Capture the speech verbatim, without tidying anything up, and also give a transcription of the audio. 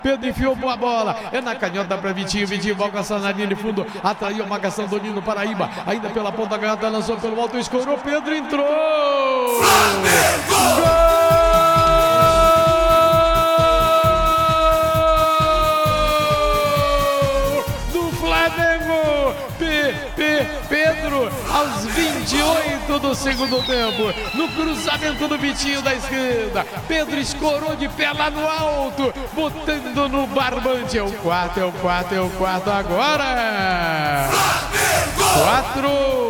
Pedro enfiou boa bola, é na canhota para Vitinho, Vitinho volta na linha de fundo, atraiu a marcação do Nino Paraíba, ainda pela ponta canhota, lançou pelo alto, escorou, Pedro entrou! Flamengo! Gol! Do Flamengo! P, P, Pedro, aos vinte e oito do segundo tempo, no cruzamento do Vitinho da esquerda, Pedro escorou de pé lá no alto, botando no barbante. É o quarto, é o quarto, é o quarto agora! Quatro!